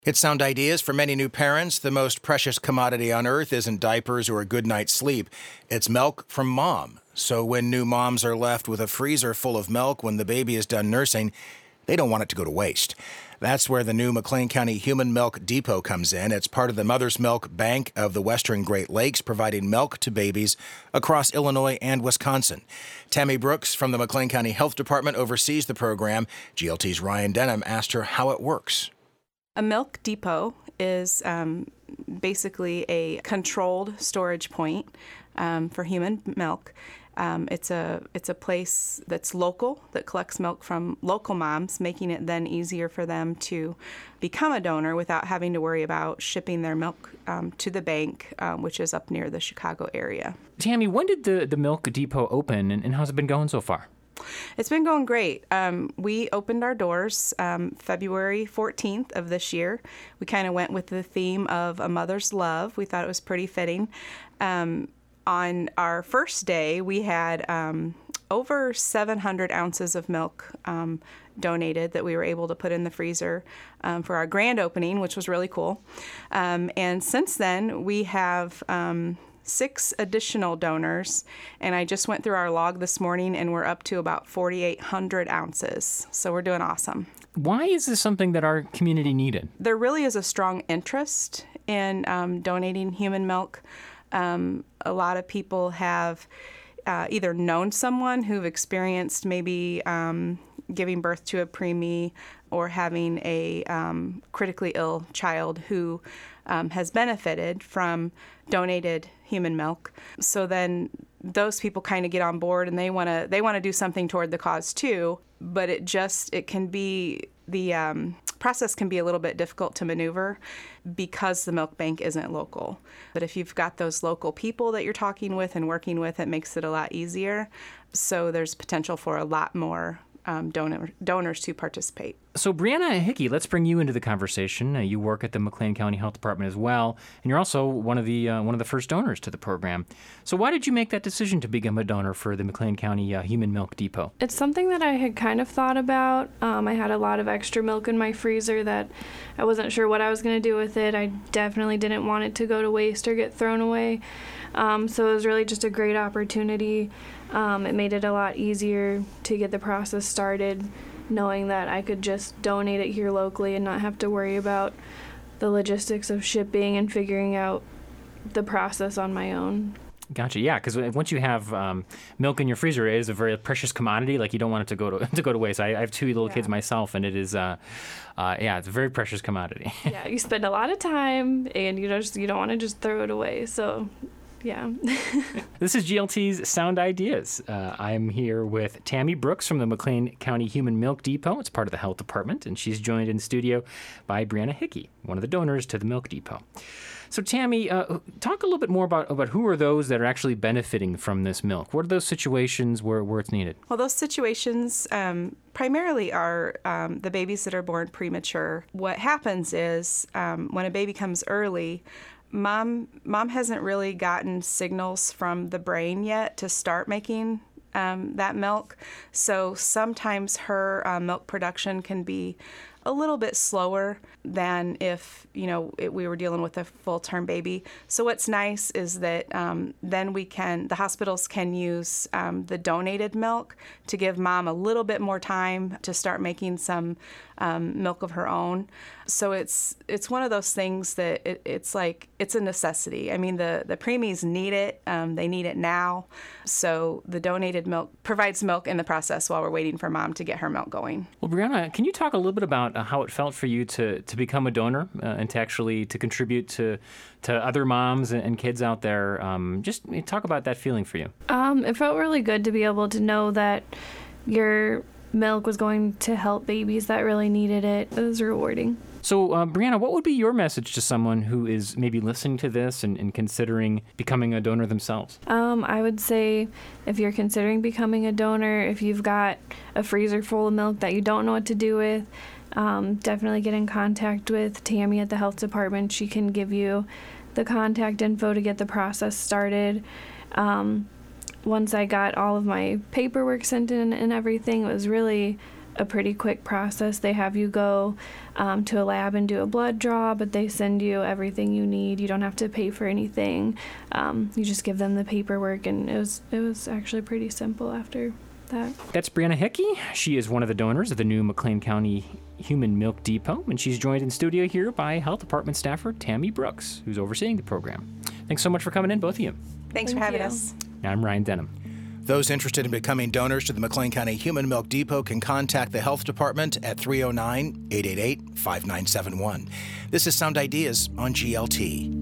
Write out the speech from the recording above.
It's Sound Ideas. For many new parents, the most precious commodity on earth isn't diapers or a good night's sleep. It's milk from mom. So when new moms are left with a freezer full of milk when the baby is done nursing, they don't want it to go to waste. That's where the new McLean County Human Milk Depot comes in. It's part of the Mother's Milk Bank of the Western Great Lakes, providing milk to babies across Illinois and Wisconsin. Tammy Brooks from the McLean County Health Department oversees the program. GLT's Ryan Denham asked her how it works. A milk depot is basically a controlled storage point for human milk. It's a place that's local, that collects milk from local moms, making it then easier for them to become a donor without having to worry about shipping their milk to the bank, which is up near the Chicago area. Tammy, when did the Milk Depot open, and how's it been going so far? It's been going great. We opened our doors February 14th of this year. We kind of went with the theme of A Mother's Love. We thought it was pretty fitting. On our first day, we had over 700 ounces of milk donated that we were able to put in the freezer for our grand opening, which was really cool. And since then, we have 6 additional donors, and I just went through our log this morning, and we're up to about 4,800 ounces. So we're doing awesome. Why is this something that our community needed? There really is a strong interest in donating human milk. A lot of people have either known someone who've experienced maybe giving birth to a preemie or having a critically ill child who has benefited from donated human milk. So then those people kind of get on board, and they want to do something toward the cause too. But it can be the process can be a little bit difficult to maneuver because the milk bank isn't local. But if you've got those local people that you're talking with and working with, it makes it a lot easier. So there's potential for a lot more donors to participate. So Brianna Hickey, let's bring you into the conversation. You work at the McLean County Health Department as well, and you're also one of the first donors to the program. So why did you make that decision to become a donor for the McLean County Human Milk Depot? It's something that I had kind of thought about. I had a lot of extra milk in my freezer that I wasn't sure what I was going to do with it. I definitely didn't want it to go to waste or get thrown away. So it was really just a great opportunity. It made it a lot easier to get the process started, knowing that I could just donate it here locally and not have to worry about the logistics of shipping and figuring out the process on my own. Gotcha. Yeah, because once you have milk in your freezer, it is a very precious commodity. Like, you don't want it to go to waste. I have 2 little kids myself, and it is it's a very precious commodity. Yeah, you spend a lot of time, and you don't want to just throw it away. So. Yeah. This is GLT's Sound Ideas. I'm here with Tammy Brooks from the McLean County Human Milk Depot. It's part of the health department, and she's joined in studio by Brianna Hickey, one of the donors to the Milk Depot. So Tammy, talk a little bit more about who are those that are actually benefiting from this milk. What are those situations where it's needed? Well, those situations primarily are the babies that are born premature. What happens is when a baby comes early, Mom hasn't really gotten signals from the brain yet to start making that milk. So sometimes her milk production can be a little bit slower than if, we were dealing with a full-term baby. So what's nice is that then the hospitals can use the donated milk to give Mom a little bit more time to start making some milk of her own. So it's one of those things that it's a necessity. I mean, the preemies need it. They need it now. So the donated milk provides milk in the process while we're waiting for Mom to get her milk going. Well, Brianna, can you talk a little bit about how it felt for you to become a donor and to contribute to other moms and kids out there? Just talk about that feeling for you. It felt really good to be able to know that your milk was going to help babies that really needed it. It was rewarding. So, Brianna, what would be your message to someone who is maybe listening to this and considering becoming a donor themselves? I would say if you're considering becoming a donor, if you've got a freezer full of milk that you don't know what to do with, definitely get in contact with Tammy at the health department. She can give you the contact info to get the process started. Once I got all of my paperwork sent in and everything, it was really a pretty quick process. They have you go to a lab and do a blood draw, but they send you everything you need. You don't have to pay for anything. You just give them the paperwork, and it was actually pretty simple after that. That's Brianna Hickey. She is one of the donors of the new McLean County Human Milk Depot, and she's joined in studio here by Health Department staffer Tammy Brooks, who's overseeing the program. Thanks so much for coming in, both of you. Thanks for having us. I'm Ryan Denham. Those interested in becoming donors to the McLean County Human Milk Depot can contact the Health Department at 309-888-5971. This is Sound Ideas on GLT.